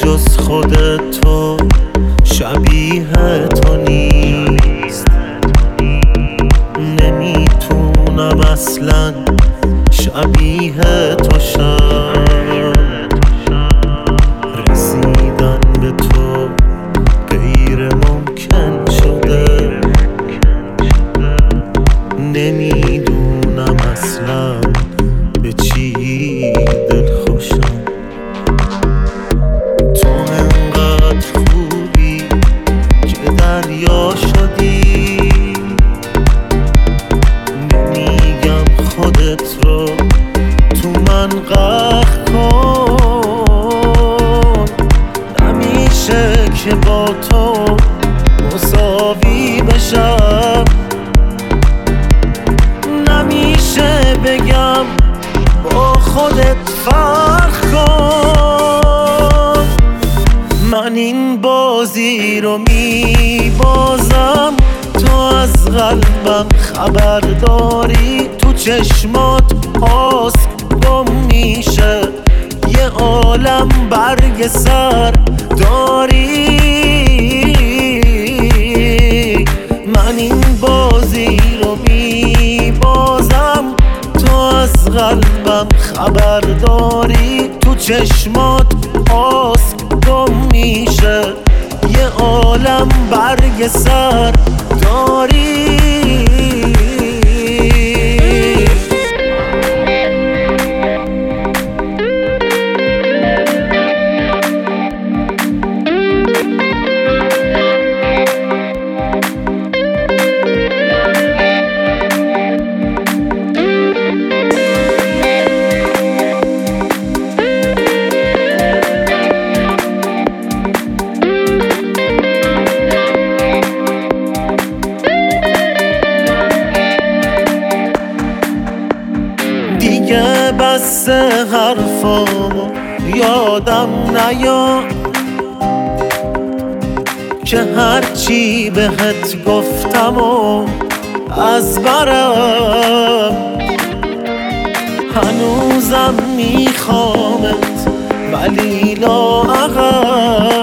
جز خودت تو شبیه تو نیست. نمیتونم اصلا شبیه تو شم. رسیدن به تو غیر ممکن شده. نمیدونم اصلا به چی دلخوشم. تو انقدر خوبی که دریا شدی. نمیگم خودت رو تو من غرق کن. نمیشه که با تو مساوی بشم. نمیشه بگم با خودت فرق کن. من این بازی رو میبازم، تو از قلبم خبر داری. تو چشمات هاست گم میشه یه عالم برگ سر داری. من این بازی رو میبازم، تو از قلبم خبر داری. تو چشمات هاست گم میشه یه عالم برگ سر داری. دیگه بس حرفامو یادم نیار که هرچی بهت گفتم و از برم. هنوزم میخوامت ولی لااقل.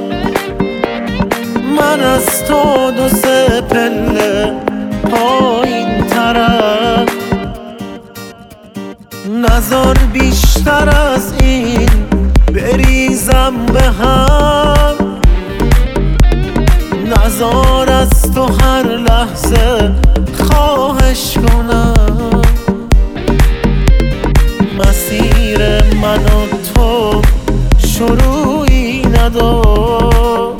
من از تو دو سه پله پایین ترم. نذار بیشتر از این بریزم به هم. نذار از تو هر لحظه خواهش کنم. مسیر من و تو شروعی نداشت.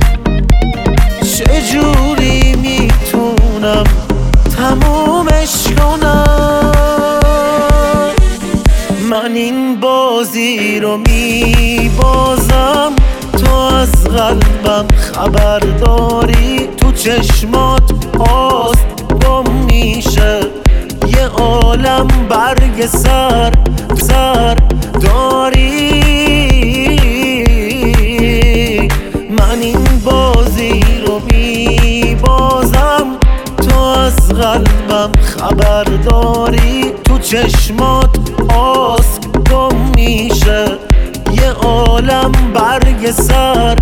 چجوری میتونم تمومش کنم؟ من این بازی رو میبازم، تو از قلبم خبر داری. تو چشمات هاست گم میشه یه عالم برگ سر داری. من این بازی رو میبازم، تو از قلبم خبر داری. تو چشمات هاست گم میشه یه عالم برگ سر